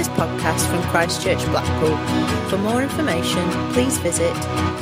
podcast from Christchurch Blackpool. For more information, please visit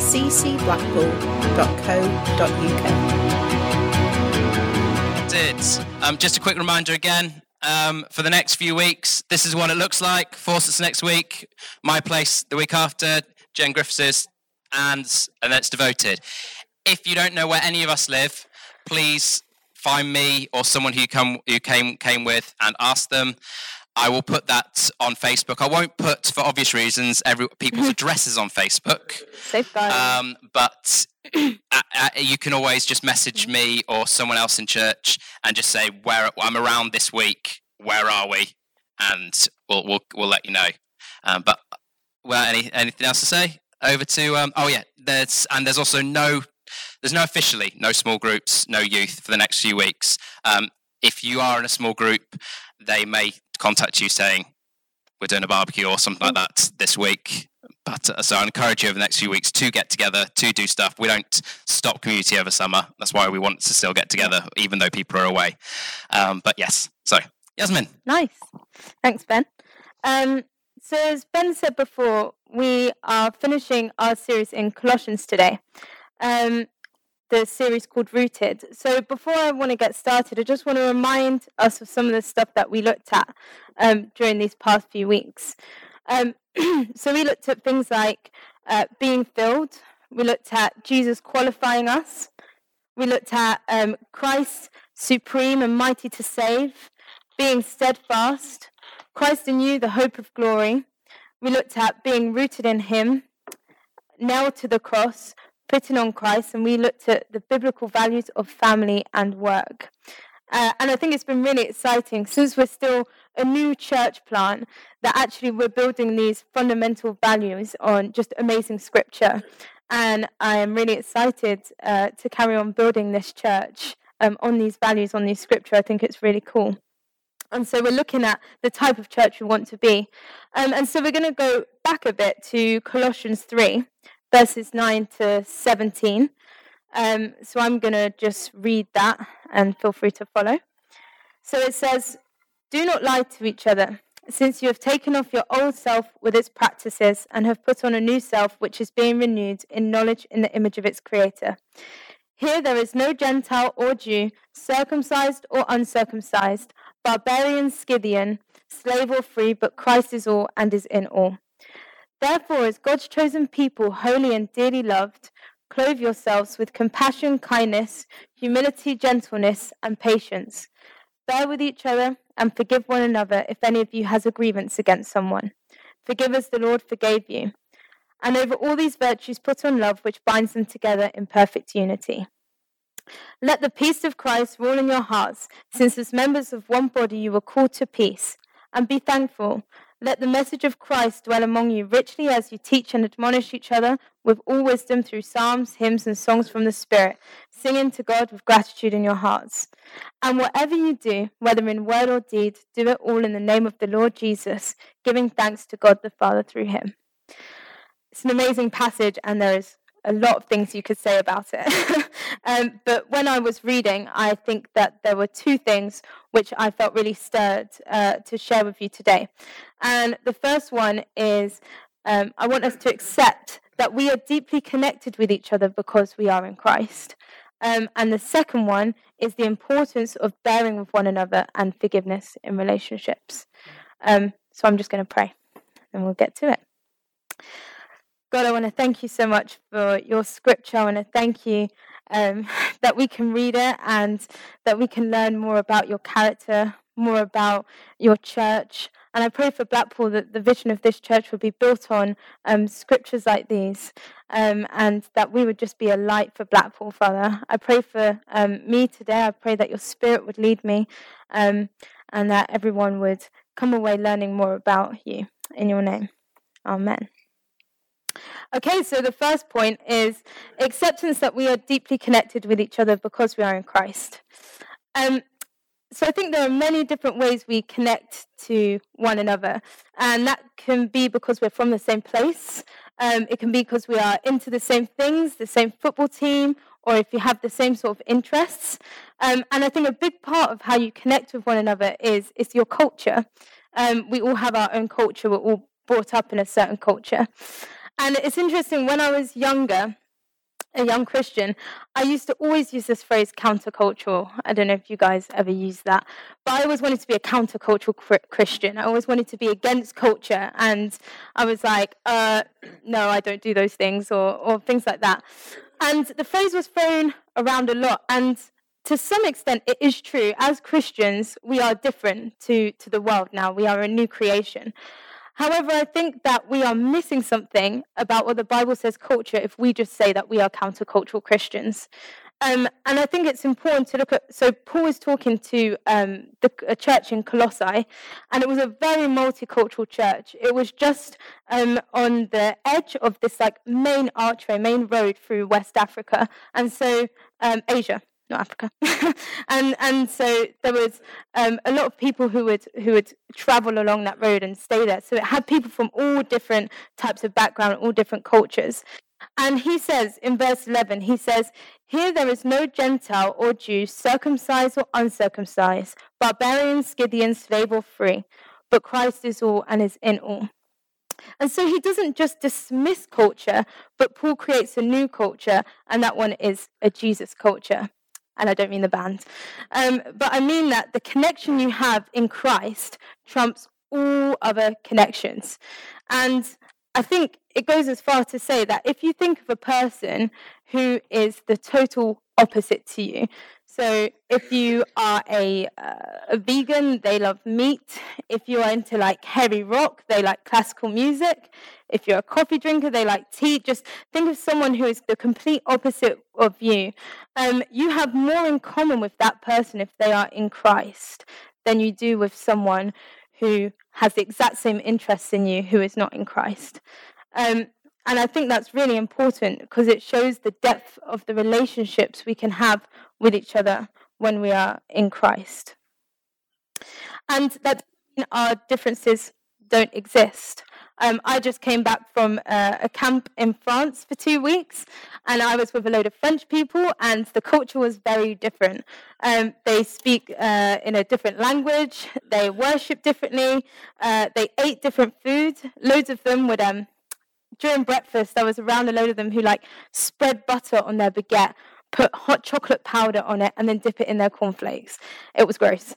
ccblackpool.co.uk. Just a quick reminder again, for the next few weeks, this is what it looks like. Fawcett's next week, my place the week after, Jen Griffiths' and then it's Devoted. If you don't know where any of us live, please find me or someone who came with and ask them. I will put that on Facebook. I won't put, for obvious reasons, people's addresses on Facebook. Safeguarding. But you can always just message me or someone else in church and just say, "Where I'm around this week. Where are we?" And we'll let you know. But anything else to say? Over to there's also no officially no small groups, no youth for the next few weeks. If you are in a small group, they may contact you saying we're doing a barbecue or something like that this week. But so I encourage you over the next few weeks to get together, to do stuff. We don't stop community over summer. That's why we want to still get together, even though people are away. But yes, so Yasmin. Nice. Thanks, Ben. So as Ben said before, we are finishing our series in Colossians today. The series called Rooted. So before I want to get started, I just want to remind us of some of the stuff that we looked at during these past few weeks. So we looked at things like being filled. We looked at Jesus qualifying us. We looked at Christ supreme and mighty to save, being steadfast, Christ in you, the hope of glory. We looked at being rooted in him, nailed to the cross, putting on Christ, and we looked at the biblical values of family and work. And I think it's been really exciting, since we're still a new church plant, that actually we're building these fundamental values on just amazing scripture. And I am really excited to carry on building this church on these values, on these scripture. I think it's really cool. And so we're looking at the type of church we want to be. And so we're going to go back a bit to Colossians 3, verses 9 to 17. So I'm going to just read that and feel free to follow. So it says, "Do not lie to each other, since you have taken off your old self with its practices and have put on a new self which is being renewed in knowledge in the image of its creator. Here there is no Gentile or Jew, circumcised or uncircumcised, barbarian, Scythian, slave or free, but Christ is all and is in all. Therefore, as God's chosen people, holy and dearly loved, clothe yourselves with compassion, kindness, humility, gentleness, and patience. Bear with each other and forgive one another if any of you has a grievance against someone. Forgive as the Lord forgave you. And over all these virtues put on love, which binds them together in perfect unity. Let the peace of Christ rule in your hearts, since as members of one body you were called to peace. And be thankful. Let the message of Christ dwell among you richly as you teach and admonish each other with all wisdom through psalms, hymns, and songs from the Spirit, singing to God with gratitude in your hearts. And whatever you do, whether in word or deed, do it all in the name of the Lord Jesus, giving thanks to God the Father through him." It's an amazing passage, and there is a lot of things you could say about it. But when I was reading, I think that there were two things which I felt really stirred to share with you today. And the first one is I want us to accept that we are deeply connected with each other because we are in Christ. And the second one is the importance of bearing with one another and forgiveness in relationships. So I'm just going to pray, and we'll get to it. God, I want to thank you so much for your scripture. I want to thank you that we can read it and that we can learn more about your character, more about your church. And I pray for Blackpool that the vision of this church would be built on scriptures like these, and that we would just be a light for Blackpool, Father. I pray for me today. I pray that your Spirit would lead me, and that everyone would come away learning more about you. In your name, amen. Okay, so the first point is acceptance that we are deeply connected with each other because we are in Christ. So I think there are many different ways we connect to one another, and that can be because we're from the same place. It can be because we are into the same things, the same football team, or if you have the same sort of interests. And I think a big part of how you connect with one another is your culture. We all have our own culture. We're all brought up in a certain culture. And it's interesting, when I was younger, a young Christian, I used to always use this phrase, countercultural. I don't know if you guys ever use that, but I always wanted to be a countercultural Christian. I always wanted to be against culture, and I was like, no, I don't do those things, or things like that. And the phrase was thrown around a lot, and to some extent it is true. As Christians, we are different to the world now. We are a new creation. However, I think that we are missing something about what the Bible says culture if we just say that we are countercultural Christians. And I think it's important to look at, so Paul was talking to a church in Colossae, and it was a very multicultural church. It was just on the edge of this like main archway, main road through West Africa, and so Asia. Not Africa, and so there was a lot of people who would travel along that road and stay there. So it had people from all different types of background, all different cultures. And he says in verse 11, he says, "Here there is no Gentile or Jew, circumcised or uncircumcised, barbarian, Scythian, slave or free, but Christ is all and is in all." And so he doesn't just dismiss culture, but Paul creates a new culture, and that one is a Jesus culture. And I don't mean the band. But I mean that the connection you have in Christ trumps all other connections. And I think it goes as far to say that if you think of a person who is the total opposite to you, so if you are a vegan, they love meat. If you are into like heavy rock, they like classical music. If you're a coffee drinker, they like tea. Just think of someone who is the complete opposite of you. You have more in common with that person if they are in Christ than you do with someone who has the exact same interests in you who is not in Christ. And I think that's really important because it shows the depth of the relationships we can have with each other when we are in Christ. And that our differences don't exist. I just came back from a camp in France for 2 weeks, and I was with a load of French people, and the culture was very different. They speak in a different language, they worship differently, they ate different food. Loads of them would... during breakfast, I was around a load of them who like spread butter on their baguette, put hot chocolate powder on it, and then dip it in their cornflakes. It was gross.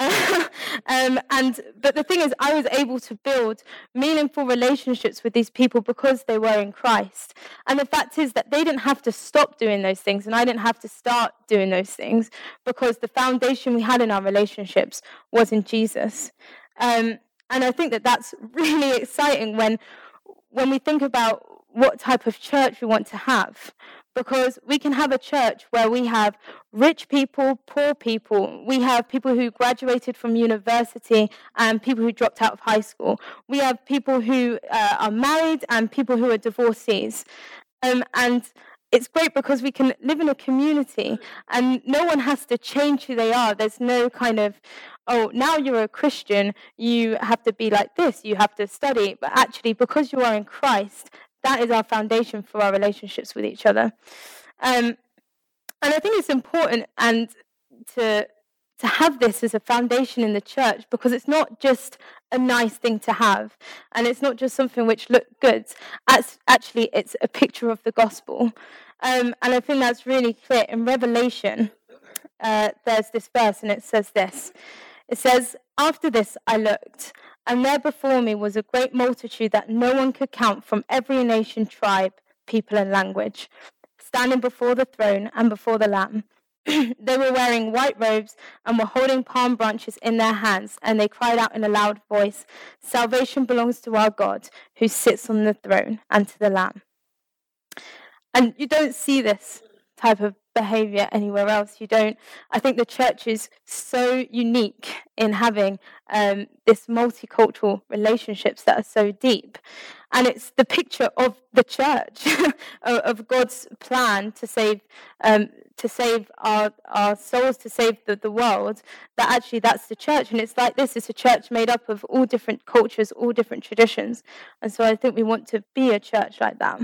But the thing is, I was able to build meaningful relationships with these people because they were in Christ. And the fact is that they didn't have to stop doing those things, and I didn't have to start doing those things because the foundation we had in our relationships was in Jesus. And I think that that's really exciting when we think about what type of church we want to have, because we can have a church where we have rich people, poor people. We have people who graduated from university and people who dropped out of high school. We have people who are married and people who are divorcees. And it's great because we can live in a community and no one has to change who they are. There's no kind of, oh, now you're a Christian, you have to be like this, you have to study. But actually, because you are in Christ, that is our foundation for our relationships with each other. And I think it's important and to have this as a foundation in the church, because it's not just a nice thing to have, and it's not just something which looks good. Actually, it's a picture of the gospel. And I think that's really clear. In Revelation, there's this verse, and it says this. It says, "After this I looked, and there before me was a great multitude that no one could count from every nation, tribe, people, and language, standing before the throne and before the Lamb. They were wearing white robes and were holding palm branches in their hands, and they cried out in a loud voice, 'Salvation belongs to our God, who sits on the throne, and to the Lamb.'" And you don't see this type of behavior anywhere else. You don't. I think the church is so unique in having this multicultural relationships that are so deep, and it's the picture of the church, of God's plan to save our souls, to save the world. That actually that's the church, and it's like this. It's a church made up of all different cultures, all different traditions, and so I think we want to be a church like that.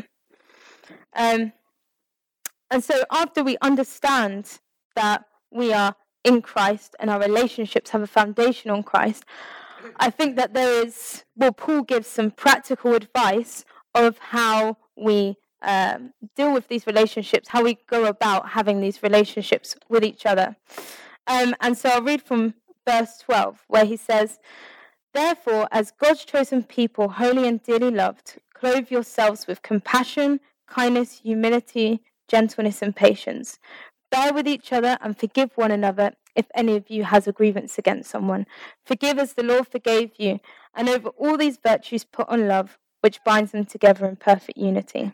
And so after we understand that we are in Christ and our relationships have a foundation on Christ, I think that Paul gives some practical advice of how we deal with these relationships, how we go about having these relationships with each other. And so I'll read from verse 12, where he says, "Therefore, as God's chosen people, holy and dearly loved, clothe yourselves with compassion, kindness, humility, gentleness, and patience. Bear with each other and forgive one another if any of you has a grievance against someone. Forgive as the Lord forgave you, and over all these virtues put on love, which binds them together in perfect unity."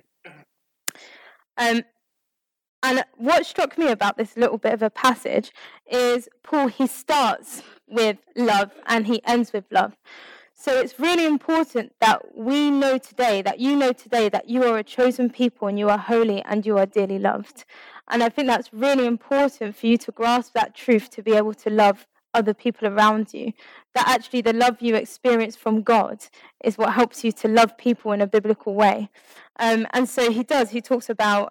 And what struck me about this little bit of a passage is Paul, he starts with love and he ends with love. So it's really important that we know today, that you know today, that you are a chosen people and you are holy and you are dearly loved. And I think that's really important for you to grasp that truth, to be able to love other people around you. That actually the love you experience from God is what helps you to love people in a biblical way. And so he talks about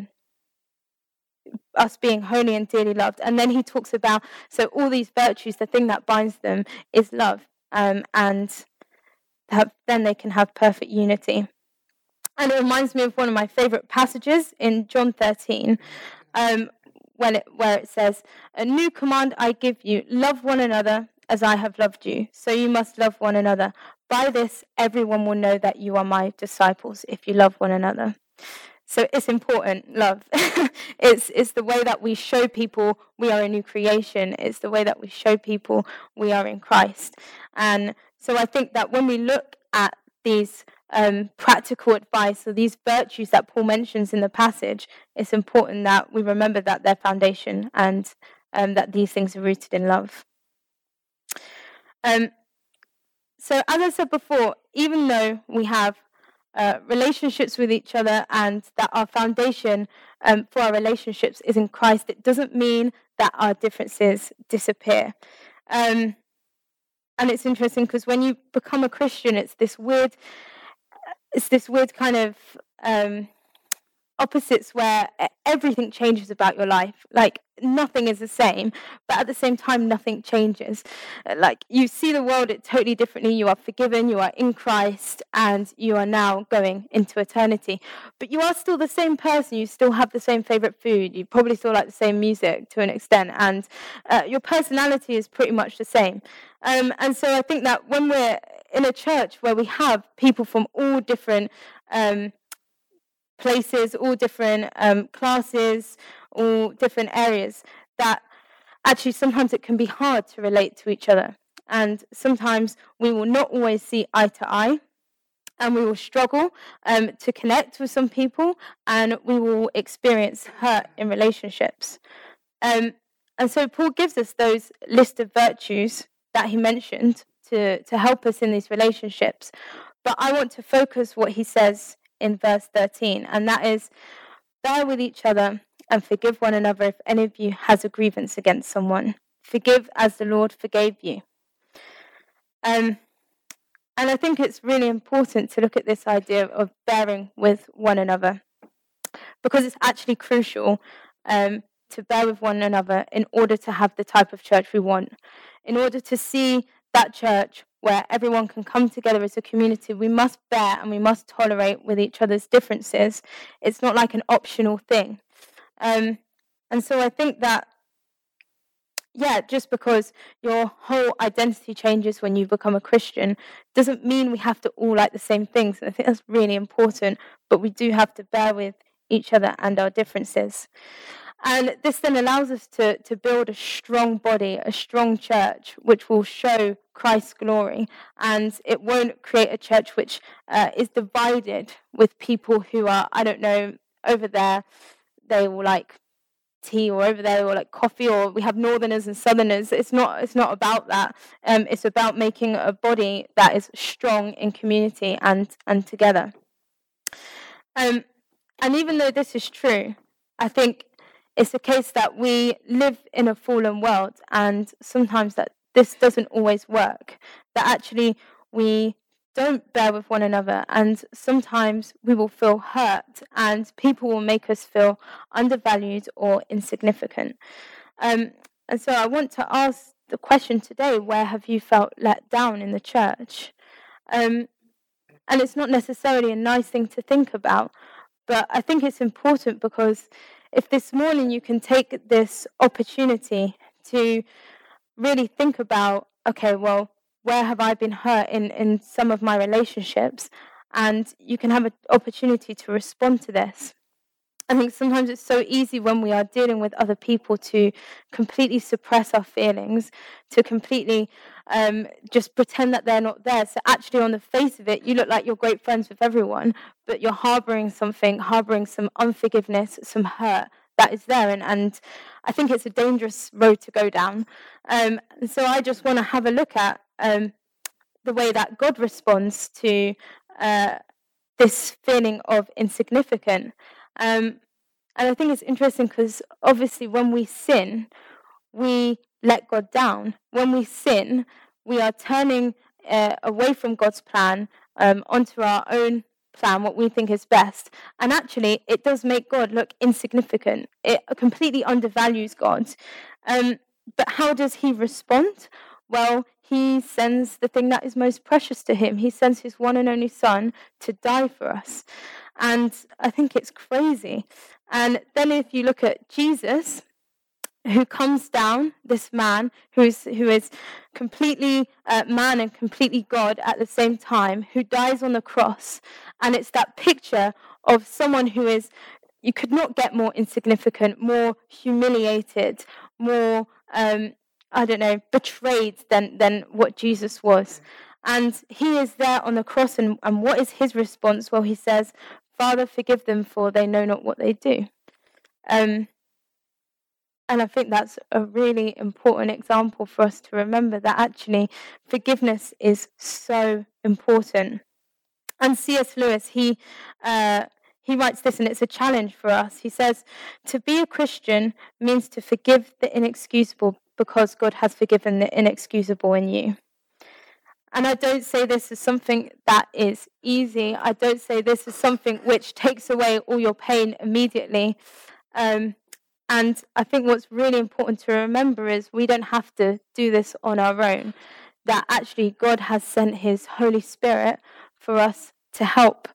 us being holy and dearly loved. And then he talks about, so all these virtues, the thing that binds them is love. And then they can have perfect unity. And it reminds me of one of my favourite passages in John 13, where it says, "A new command I give you, love one another as I have loved you. So you must love one another. By this, everyone will know that you are my disciples, if you love one another." So it's important, love. It's the way that we show people we are a new creation. It's the way that we show people we are in Christ. And so I think that when we look at these practical advice or these virtues that Paul mentions in the passage, it's important that we remember that they're foundation and that these things are rooted in love. So as I said before, even though we have relationships with each other and that our foundation for our relationships is in Christ, it doesn't mean that our differences disappear. And it's interesting because when you become a Christian, it's this weird kind of opposites where everything changes about your life. Like nothing is the same, but at the same time, nothing changes. Like you see the world totally differently. You are forgiven, you are in Christ, and you are now going into eternity. But you are still the same person. You still have the same favorite food. You probably still like the same music to an extent, and your personality is pretty much the same. And so I think that when we're in a church where we have people from all different places, all different classes, all different areas, that actually sometimes it can be hard to relate to each other. And sometimes we will not always see eye to eye, and we will struggle to connect with some people, and we will experience hurt in relationships. And so Paul gives us those list of virtues that he mentioned to help us in these relationships. But I want to focus what he says in verse 13, and that is, bear with each other and forgive one another if any of you has a grievance against someone. Forgive as the Lord forgave you. And I think it's really important to look at this idea of bearing with one another, because it's actually crucial to bear with one another in order to have the type of church we want. In order to see that church where everyone can come together as a community, we must bear and we must tolerate with each other's differences. It's not like an optional thing. And so I think that, just because your whole identity changes when you become a Christian doesn't mean we have to all like the same things. And I think that's really important, but we do have to bear with each other and our differences. And this then allows us to build a strong body, a strong church, which will show Christ's glory. And it won't create a church which is divided with people who are, I don't know, over there, they will like tea, or over there, or like coffee, or we have northerners and southerners. It's not about that. It's about making a body that is strong in community and together. And even though this is true, I think it's a case that we live in a fallen world, and sometimes that this doesn't always work, that actually we don't bear with one another, and sometimes we will feel hurt, and people will make us feel undervalued or insignificant. And so I want to ask the question today, where have you felt let down in the church? And it's not necessarily a nice thing to think about, but I think it's important because if this morning you can take this opportunity to really think about, okay, well, where have I been hurt in some of my relationships? And you can have an opportunity to respond to this. I think sometimes it's so easy when we are dealing with other people to completely suppress our feelings, to completely just pretend that they're not there. So actually, on the face of it, you look like you're great friends with everyone, but you're harboring some unforgiveness, some hurt that is there. And I think it's a dangerous road to go down. So I just want to have a look at the way that God responds to this feeling of insignificant. And I think it's interesting because obviously when we sin, we let God down. When we sin, we are turning away from God's plan onto our own plan, what we think is best. And actually, it does make God look insignificant. It completely undervalues God. But how does he respond? Well, he sends the thing that is most precious to him. He sends his one and only son to die for us. And I think it's crazy. And then if you look at Jesus, who comes down, this man who is completely man and completely God at the same time, who dies on the cross. And it's that picture of someone who is, you could not get more insignificant, more humiliated, more, betrayed than what Jesus was. And he is there on the cross, and what is his response? Well, he says, Father, forgive them, for they know not what they do. And I think that's a really important example for us to remember that actually forgiveness is so important. And C.S. Lewis, he writes this, and it's a challenge for us. He says, to be a Christian means to forgive the inexcusable because God has forgiven the inexcusable in you. And I don't say this as something that is easy. I don't say this as something which takes away all your pain immediately. And I think what's really important to remember is we don't have to do this on our own. That actually God has sent his Holy Spirit for us to help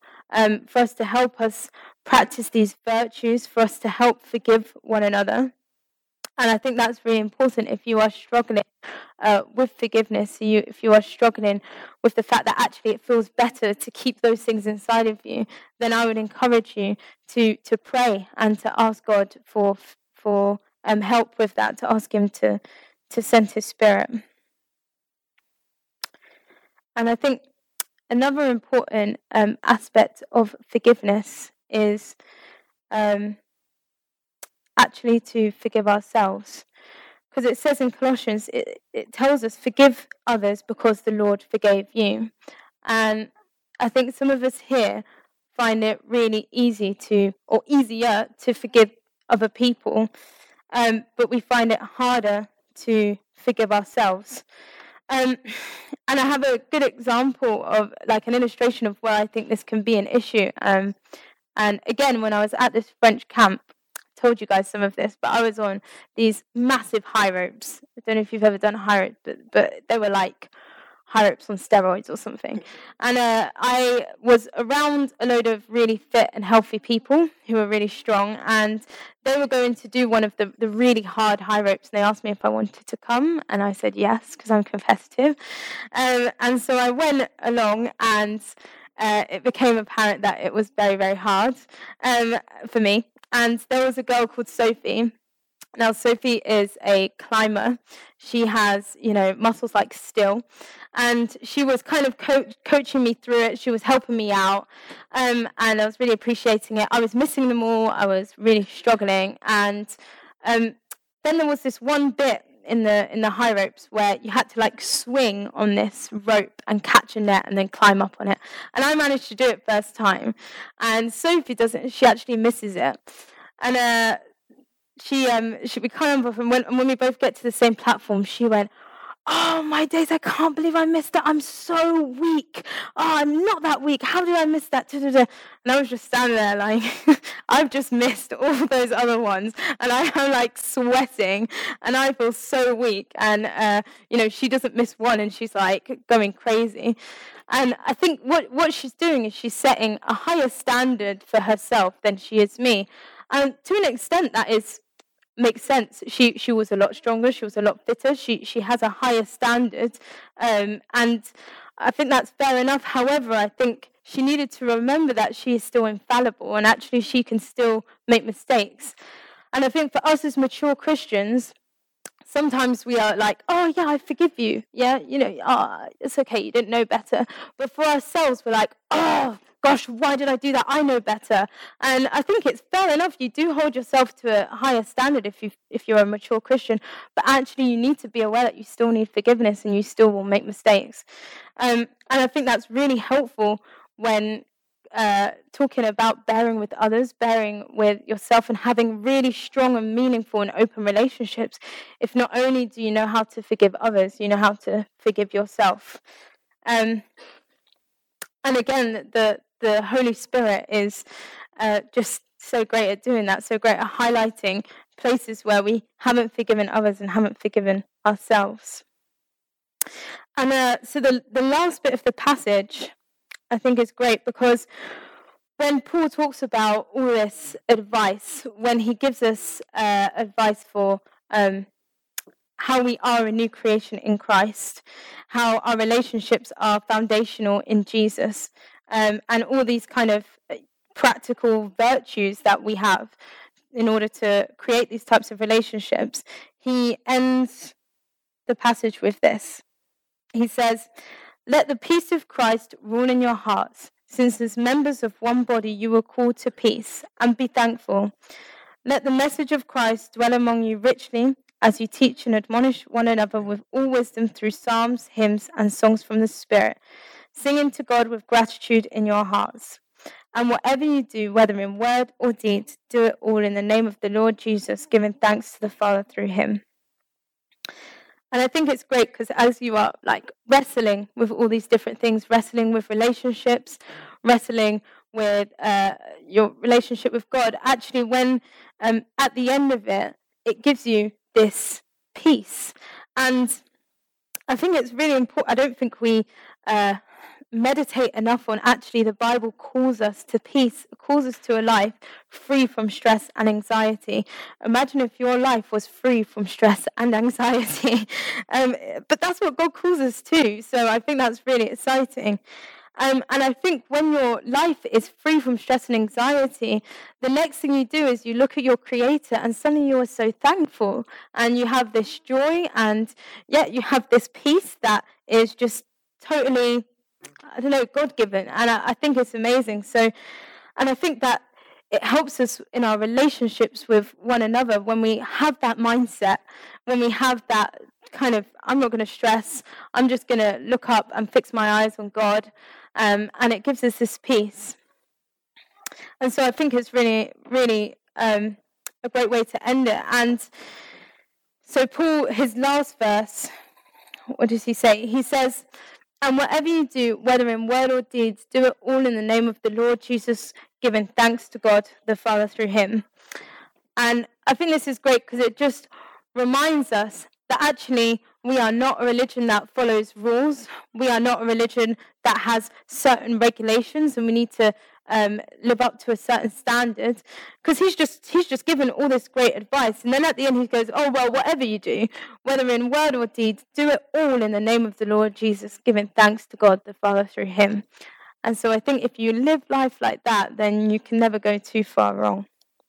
us practice these virtues, for us to help forgive one another. And I think that's really important if you are struggling with forgiveness, if you are struggling with the fact that actually it feels better to keep those things inside of you, then I would encourage you to pray and to ask God for help with that, to ask him to send his Spirit. And I think another important aspect of forgiveness is actually to forgive ourselves. Because it says in Colossians, it tells us, forgive others because the Lord forgave you. And I think some of us here find it really easier to forgive other people, but we find it harder to forgive ourselves. And I have a good example of, like, an illustration of where I think this can be an issue. And again, when I was at this French camp, I told you guys some of this, but I was on these massive high ropes. I don't know if you've ever done high ropes, but they were like high ropes on steroids or something. And I was around a load of really fit and healthy people who were really strong, and they were going to do one of the really hard high ropes, and they asked me if I wanted to come, and I said yes, because I'm competitive. And so I went along, and it became apparent that it was very, very hard for me. And there was a girl called Sophie. Now, Sophie is a climber. She has, muscles like steel. And she was kind of coaching me through it. She was helping me out. And I was really appreciating it. I was missing them all. I was really struggling. And then there was this one bit in the high ropes where you had to swing on this rope and catch a net and then climb up on it. And I managed to do it first time. And Sophie doesn't. She actually misses it. And we climb up, and when we both get to the same platform, she went, oh, my days, I can't believe I missed that. I'm so weak. Oh, I'm not that weak. How did I miss that? And I was just standing there like, I've just missed all those other ones. And I am like sweating and I feel so weak. And, she doesn't miss one and she's like going crazy. And I think what she's doing is she's setting a higher standard for herself than she is me. And to an extent, that makes sense. She was a lot stronger. She was a lot fitter. She has a higher standard. And I think that's fair enough. However, I think she needed to remember that she is still infallible and actually she can still make mistakes. And I think for us as mature Christians, sometimes we are like, oh, yeah, I forgive you. Yeah, it's okay. You didn't know better. But for ourselves, we're like, oh, gosh, why did I do that? I know better. And I think it's fair enough. You do hold yourself to a higher standard if you're a mature Christian. But actually, you need to be aware that you still need forgiveness and you still will make mistakes. And I think that's really helpful when talking about bearing with others, bearing with yourself, and having really strong and meaningful and open relationships. If not only do you know how to forgive others, you know how to forgive yourself. And again, the Holy Spirit is just so great at doing that, so great at highlighting places where we haven't forgiven others and haven't forgiven ourselves. And so the last bit of the passage I think is great, because when Paul talks about all this advice, when he gives us advice for how we are a new creation in Christ, how our relationships are foundational in Jesus, and all these kind of practical virtues that we have in order to create these types of relationships, he ends the passage with this. He says, "Let the peace of Christ rule in your hearts, since as members of one body you were called to peace, and be thankful. Let the message of Christ dwell among you richly, as you teach and admonish one another with all wisdom through psalms, hymns, and songs from the Spirit, singing to God with gratitude in your hearts. And whatever you do, whether in word or deed, do it all in the name of the Lord Jesus, giving thanks to the Father through him." And I think it's great because as you are like wrestling with all these different things, wrestling with relationships, wrestling with your relationship with God, actually when at the end of it, it gives you this peace. And I think it's really important. I don't think we meditate enough on actually the Bible calls us to peace, calls us to a life free from stress and anxiety. Imagine if your life was free from stress and anxiety. But that's what God calls us to. So I think that's really exciting. And I think when your life is free from stress and anxiety, the next thing you do is you look at your Creator and suddenly you are so thankful and you have this joy and yet you have this peace that is just totally, God-given. And I think it's amazing. So, and I think that it helps us in our relationships with one another when we have that mindset, when we have that kind of, I'm not going to stress, I'm just going to look up and fix my eyes on God. And it gives us this peace. And so I think it's really, really a great way to end it. And so Paul, his last verse, what does he say? He says, "And whatever you do, whether in word or deeds, do it all in the name of the Lord Jesus, giving thanks to God the Father through him." And I think this is great because it just reminds us that actually we are not a religion that follows rules. We are not a religion that has certain regulations and we need to live up to a certain standard, because he's just given all this great advice, and then at the end he goes, "Oh well, whatever you do, whether in word or deed, do it all in the name of the Lord Jesus, giving thanks to God the Father through him." And so I think if you live life like that, then you can never go too far wrong.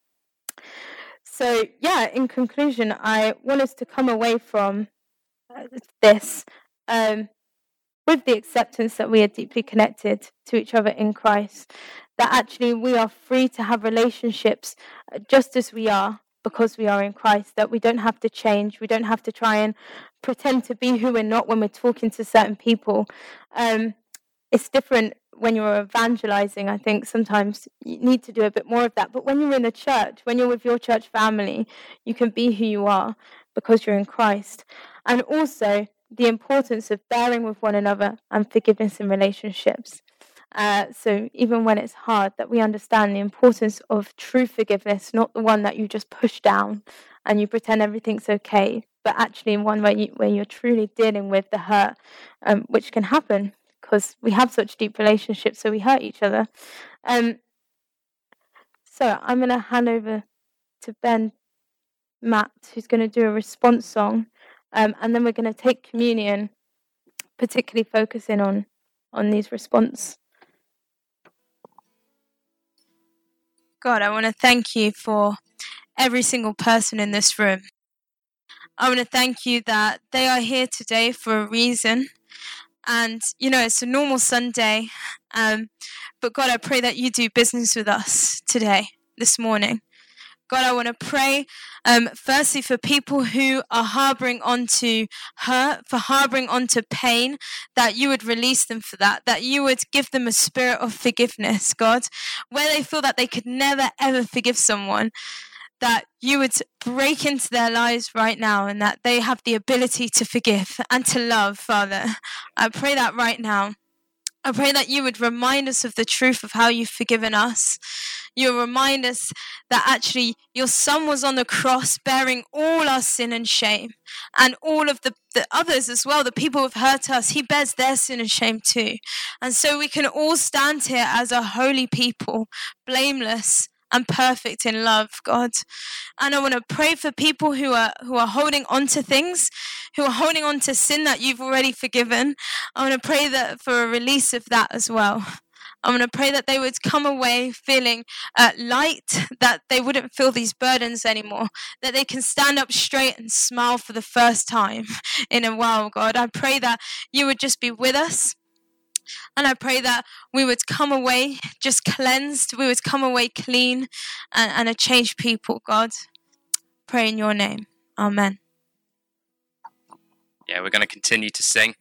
So yeah, in conclusion, I want us to come away from this with the acceptance that we are deeply connected to each other in Christ, that actually we are free to have relationships just as we are because we are in Christ, that we don't have to change, we don't have to try and pretend to be who we're not when we're talking to certain people. It's different when you're evangelizing. I think sometimes you need to do a bit more of that, but when you're in the church, when you're with your church family, you can be who you are because you're in Christ. And also the importance of bearing with one another and forgiveness in relationships. So even when it's hard, that we understand the importance of true forgiveness, not the one that you just push down and you pretend everything's okay, but actually one where you're truly dealing with the hurt, which can happen because we have such deep relationships, so we hurt each other. So I'm going to hand over to Ben Matt, who's going to do a response song, and then we're going to take communion, particularly focusing on these response. God, I want to thank you for every single person in this room. I want to thank you that they are here today for a reason. And, it's a normal Sunday. But God, I pray that you do business with us today, this morning. God, I want to pray, firstly, for people who are harboring onto hurt, for harboring onto pain, that you would release them for that you would give them a spirit of forgiveness, God, where they feel that they could never, ever forgive someone, that you would break into their lives right now and that they have the ability to forgive and to love, Father. I pray that right now. I pray that you would remind us of the truth of how you've forgiven us. You'll remind us that actually your Son was on the cross bearing all our sin and shame, and all of the others as well, the people who've hurt us, he bears their sin and shame too. And so we can all stand here as a holy people, blameless and perfect in love, God. And I want to pray for people who are holding on to things, who are holding on to sin that you've already forgiven. I want to pray that for a release of that as well. I want to pray that they would come away feeling light, that they wouldn't feel these burdens anymore, that they can stand up straight and smile for the first time in a while, God. I pray that you would just be with us. And I pray that we would come away just cleansed, we would come away clean and a changed people, God. Pray in your name. Amen. Yeah, we're going to continue to sing,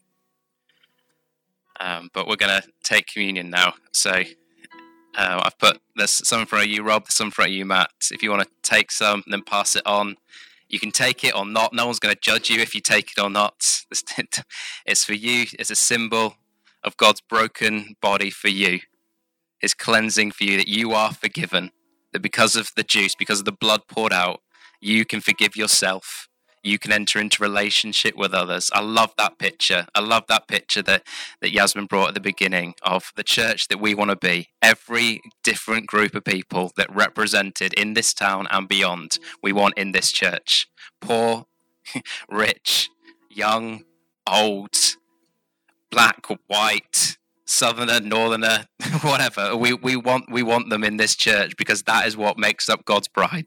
but we're going to take communion now. So I've put, there's some for you, Rob, some for you, Matt. If you want to take some, then pass it on. You can take it or not. No one's going to judge you if you take it or not. It's for you. It's a symbol of God's broken body for you, his cleansing for you, that you are forgiven, that because of the juice, because of the blood poured out, you can forgive yourself. You can enter into relationship with others. I love that picture. I love that picture that Yasmin brought at the beginning of the church that we want to be. Every different group of people that represented in this town and beyond, we want in this church. Poor, rich, young, old, black, white, southerner, northerner, whatever. We want them in this church because that is what makes up God's bride.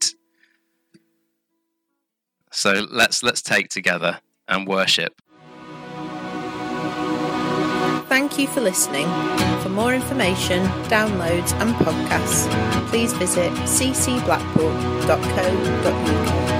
So let's take together and worship. Thank you for listening. For more information, downloads and podcasts, please visit ccblackpool.co.uk.